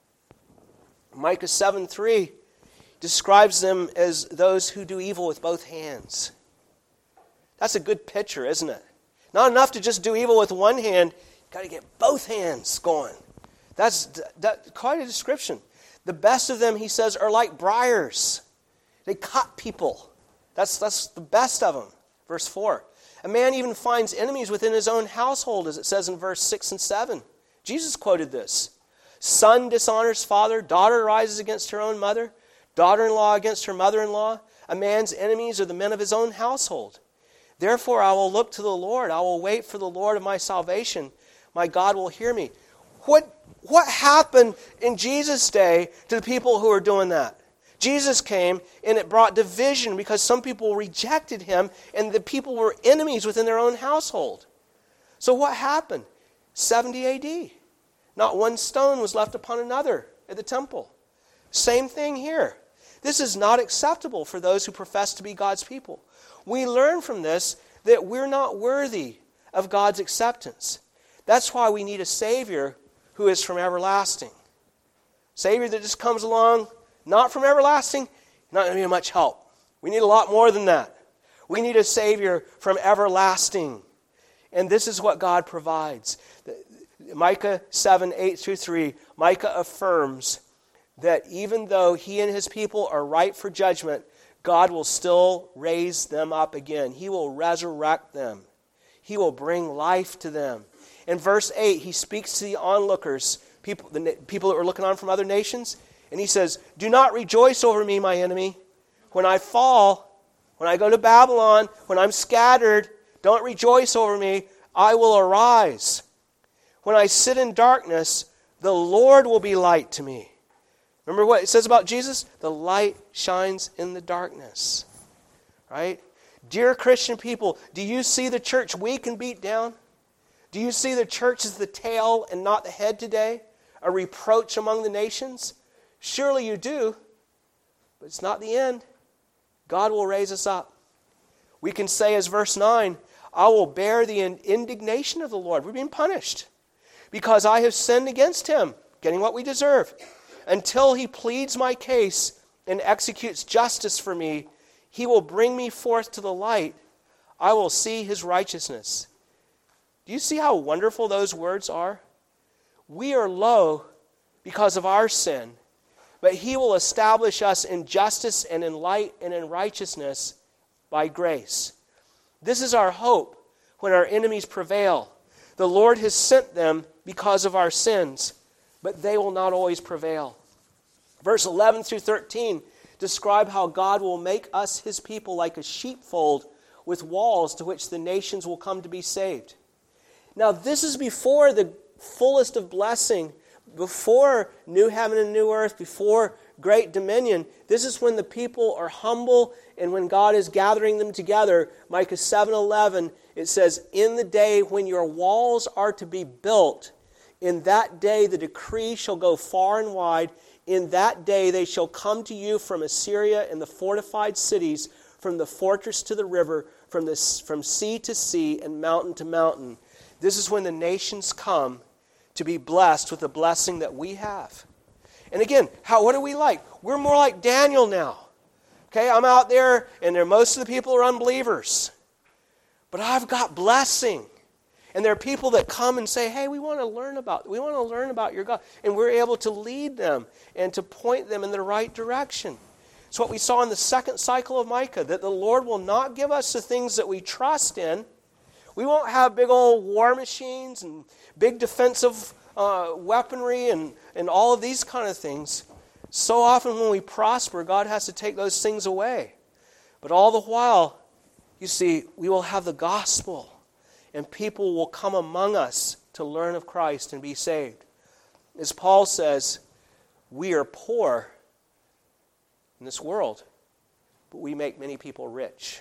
Micah seven three describes them as those who do evil with both hands. That's a good picture, isn't it? Not enough to just do evil with one hand. You've got to get both hands going. That's that, quite a description. The best of them, he says, are like briars. They cut people. That's, that's the best of them. Verse four. A man even finds enemies within his own household, as it says in verse six and seven. Jesus quoted this. Son dishonors father, daughter rises against her own mother, daughter-in-law against her mother-in-law. A man's enemies are the men of his own household. Therefore I will look to the Lord. I will wait for the Lord of my salvation. My God will hear me. What What happened in Jesus' day to the people who were doing that? Jesus came and it brought division because some people rejected him and the people were enemies within their own household. So what happened? seventy A D. Not one stone was left upon another at the temple. Same thing here. This is not acceptable for those who profess to be God's people. We learn from this that we're not worthy of God's acceptance. That's why we need a Savior who is from everlasting. Savior that just comes along, not from everlasting, not going to be much help. We need a lot more than that. We need a Savior from everlasting. And this is what God provides. Micah seven, eight through three, Micah affirms that even though he and his people are ripe for judgment, God will still raise them up again. He will resurrect them. He will bring life to them. In verse eight, he speaks to the onlookers, people, the people that were looking on from other nations, and he says, do not rejoice over me, my enemy. When I fall, when I go to Babylon, when I'm scattered, don't rejoice over me. I will arise. When I sit in darkness, the Lord will be light to me. Remember what it says about Jesus? The light shines in the darkness. Right? Dear Christian people, do you see the church weak and beat down? Do you see the church as the tail and not the head today? A reproach among the nations? Surely you do, but it's not the end. God will raise us up. We can say as verse nine, I will bear the indignation of the Lord. We're being punished because I have sinned against him, getting what we deserve. Until he pleads my case and executes justice for me, he will bring me forth to the light. I will see his righteousness. Do you see how wonderful those words are? We are low because of our sin. but he will establish us in justice and in light and in righteousness by grace. This is our hope when our enemies prevail. The Lord has sent them because of our sins, but they will not always prevail. Verse eleven through thirteen describe how God will make us his people like a sheepfold with walls to which the nations will come to be saved. Now, this is before the fullest of blessing, before new heaven and new earth, before great dominion. This is when the people are humble and when God is gathering them together. Micah seven eleven, it says, "In the day when your walls are to be built, in that day the decree shall go far and wide. In that day they shall come to you from Assyria and the fortified cities, from the fortress to the river, from, the, from sea to sea and mountain to mountain." This is when the nations come to be blessed with the blessing that we have. And again, how what are we like? We're more like Daniel now. Okay, I'm out there and there, most of the people are unbelievers. But I've got blessing. And there are people that come and say, hey, we want to learn about, we want to learn about your God. And we're able to lead them and to point them in the right direction. It's what we saw in the second cycle of Micah, that the Lord will not give us the things that we trust in. We won't have big old war machines and big defensive uh, weaponry and, and all of these kind of things. So often when we prosper, God has to take those things away. But all the while, you see, we will have the gospel. And people will come among us to learn of Christ and be saved. As Paul says, we are poor in this world, but we make many people rich.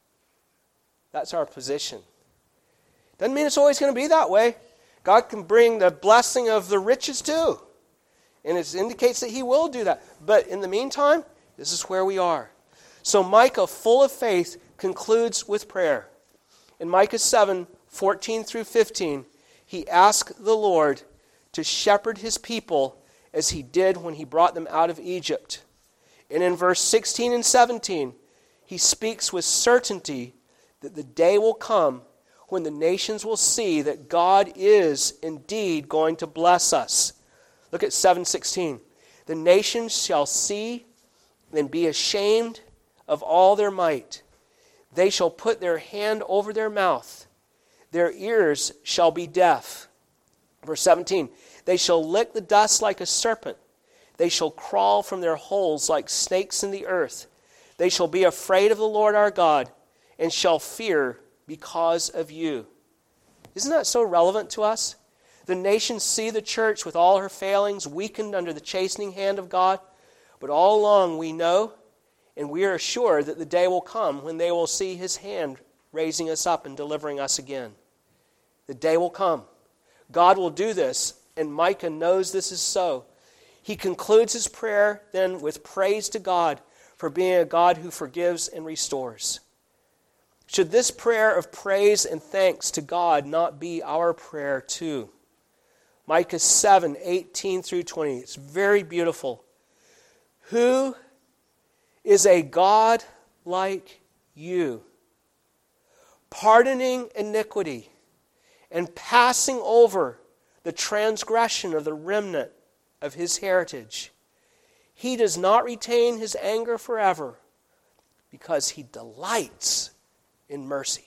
That's our position. Doesn't mean it's always going to be that way. God can bring the blessing of the riches too. And it indicates that he will do that. But in the meantime, this is where we are. So Micah, full of faith, concludes with prayer. In Micah seven, fourteen through fifteen, he asked the Lord to shepherd his people as he did when he brought them out of Egypt. And in verse sixteen and seventeen, he speaks with certainty that the day will come when the nations will see that God is indeed going to bless us. Look at seven sixteen. The nations shall see and be ashamed of all their might. They shall put their hand over their mouth. Their ears shall be deaf. Verse seventeen. They shall lick the dust like a serpent. They shall crawl from their holes like snakes in the earth. They shall be afraid of the Lord our God and shall fear because of you. Isn't that so relevant to us? The nations see the church with all her failings, weakened under the chastening hand of God. But all along we know and we are assured that the day will come when they will see his hand raising us up and delivering us again. The day will come. God will do this, and Micah knows this is so. He concludes his prayer then with praise to God for being a God who forgives and restores. Should this prayer of praise and thanks to God not be our prayer too? Micah seven, eighteen through twenty. It's very beautiful. Who is a God like you, pardoning iniquity and passing over the transgression of the remnant of his heritage? He does not retain his anger forever because he delights in mercy.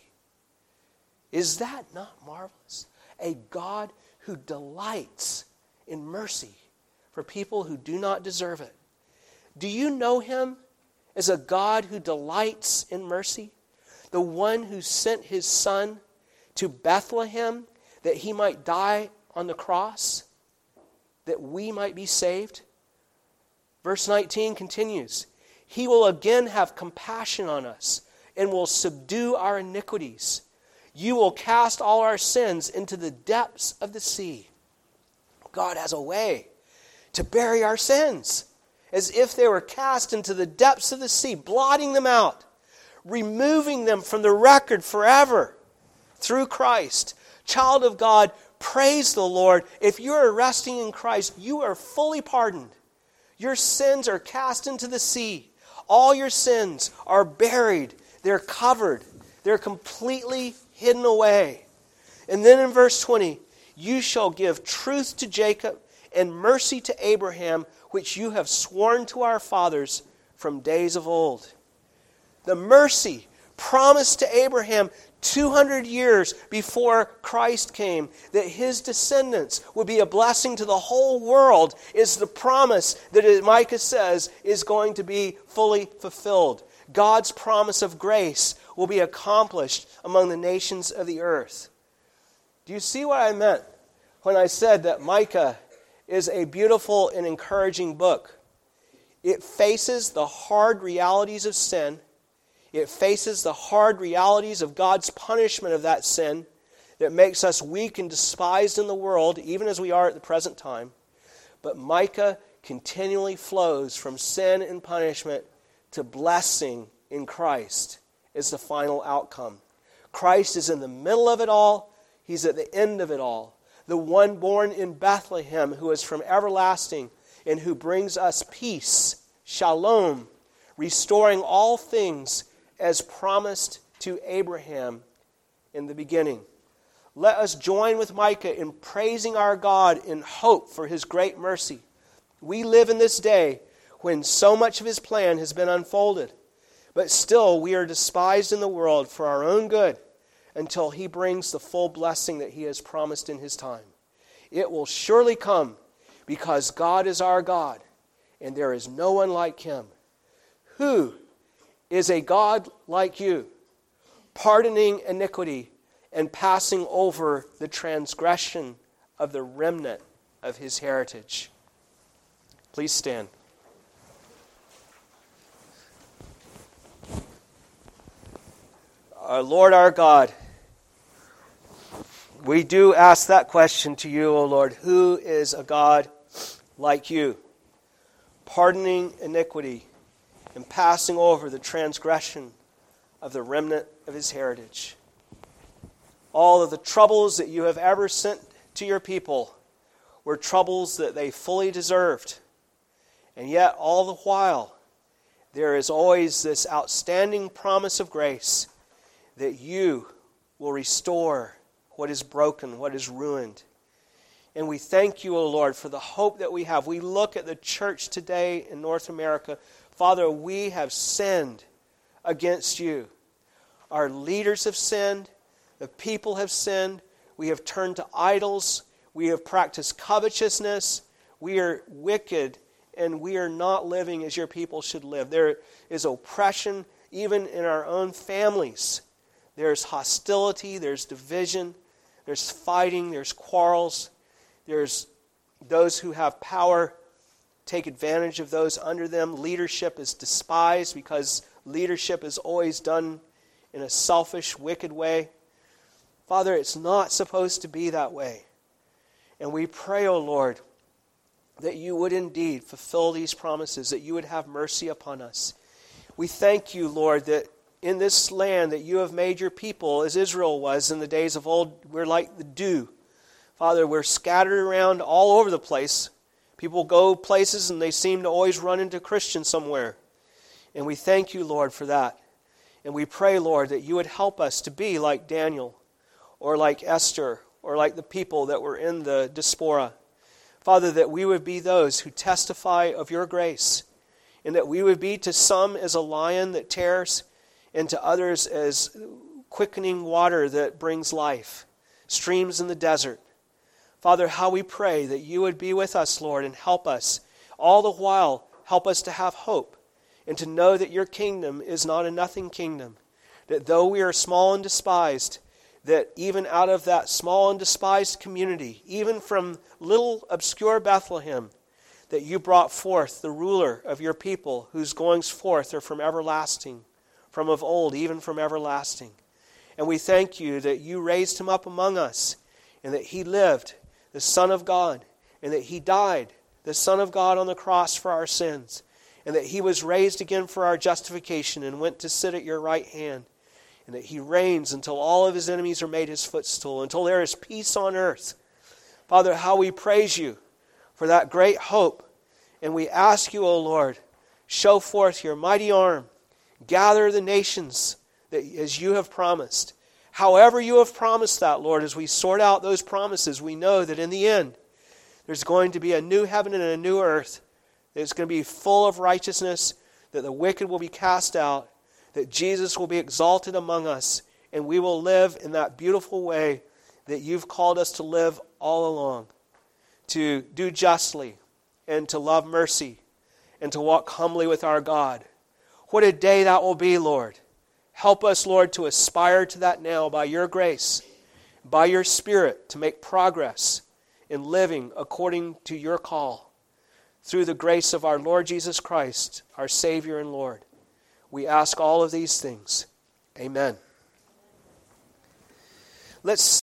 Is that not marvelous? A God who delights in mercy for people who do not deserve it. Do you know him as a God who delights in mercy? The one who sent his son to Bethlehem that he might die on the cross, that we might be saved? Verse nineteen continues, he will again have compassion on us and will subdue our iniquities. You will cast all our sins into the depths of the sea. God has a way to bury our sins as if they were cast into the depths of the sea, blotting them out, removing them from the record forever through Christ. Child of God, praise the Lord. If you're resting in Christ, you are fully pardoned. Your sins are cast into the sea. All your sins are buried. They're covered. They're completely hidden away. And then in verse twenty, you shall give truth to Jacob and mercy to Abraham, which you have sworn to our fathers from days of old. The mercy promised to Abraham two hundred years before Christ came, that his descendants would be a blessing to the whole world, is the promise that Micah says is going to be fully fulfilled. God's promise of grace will be accomplished among the nations of the earth. Do you see what I meant when I said that Micah is a beautiful and encouraging book? It faces the hard realities of sin. It faces the hard realities of God's punishment of that sin that makes us weak and despised in the world, even as we are at the present time. But Micah continually flows from sin and punishment to blessing in Christ is the final outcome. Christ is in the middle of it all. He's at the end of it all. The one born in Bethlehem, who is from everlasting and who brings us peace, shalom, restoring all things as promised to Abraham in the beginning. Let us join with Micah in praising our God in hope for his great mercy. We live in this day when so much of his plan has been unfolded, but still we are despised in the world for our own good until he brings the full blessing that he has promised in his time. It will surely come because God is our God and there is no one like him. Who is a God like you, pardoning iniquity and passing over the transgression of the remnant of his heritage? Please stand. Our Lord, our God, we do ask that question to you, O Lord. Who is a God like you, pardoning iniquity and passing over the transgression of the remnant of his heritage? All of the troubles that you have ever sent to your people were troubles that they fully deserved. And yet, all the while, there is always this outstanding promise of grace that you will restore what is broken, what is ruined. And we thank you, O Lord, for the hope that we have. We look at the church today in North America. Father, we have sinned against you. Our leaders have sinned. The people have sinned. We have turned to idols. We have practiced covetousness. We are wicked, and we are not living as your people should live. There is oppression even in our own families. There's hostility, there's division, there's fighting, there's quarrels. There's those who have power take advantage of those under them. Leadership is despised because leadership is always done in a selfish, wicked way. Father, it's not supposed to be that way. And we pray, O Lord, that you would indeed fulfill these promises, that you would have mercy upon us. We thank you, Lord, that in this land that you have made your people, as Israel was in the days of old, we're like the dew. Father, we're scattered around all over the place. People go places and they seem to always run into Christians somewhere. And we thank you, Lord, for that. And we pray, Lord, that you would help us to be like Daniel or like Esther or like the people that were in the diaspora. Father, that we would be those who testify of your grace, and that we would be to some as a lion that tears, and to others as quickening water that brings life, streams in the desert. Father, how we pray that you would be with us, Lord, and help us. All the while, help us to have hope and to know that your kingdom is not a nothing kingdom. That though we are small and despised, that even out of that small and despised community, even from little obscure Bethlehem, that you brought forth the ruler of your people whose goings forth are from everlasting, from of old, even from everlasting. And we thank you that you raised him up among us, and that he lived, the Son of God, and that he died, the Son of God, on the cross for our sins, and that he was raised again for our justification and went to sit at your right hand, and that he reigns until all of his enemies are made his footstool, until there is peace on earth. Father, how we praise you for that great hope. And we ask you, O Lord, show forth your mighty arm. Gather the nations that, as you have promised. However you have promised that, Lord, as we sort out those promises, we know that in the end, There's going to be a new heaven and a new earth. It's going to be full of righteousness, that the wicked will be cast out, that Jesus will be exalted among us, and we will live in that beautiful way that you've called us to live all along, to do justly and to love mercy and to walk humbly with our God. What a day that will be, Lord. Help us, Lord, to aspire to that now by your grace, by your Spirit, to make progress in living according to your call. Through the grace of our Lord Jesus Christ, our Savior and Lord, we ask all of these things. Amen. Let's.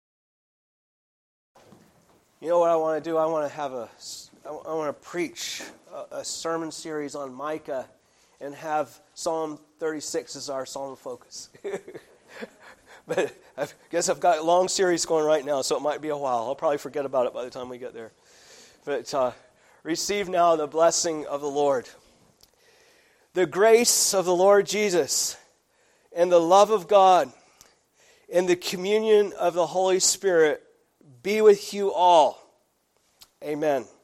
You know what I want to do? I want to have a. I want to preach a, a sermon series on Micah, and have Psalm thirty-six as our psalm focus. But I guess I've got a long series going right now, so it might be a while. I'll probably forget about it by the time we get there. But uh, receive now the blessing of the Lord. The grace of the Lord Jesus and the love of God and the communion of the Holy Spirit be with you all. Amen.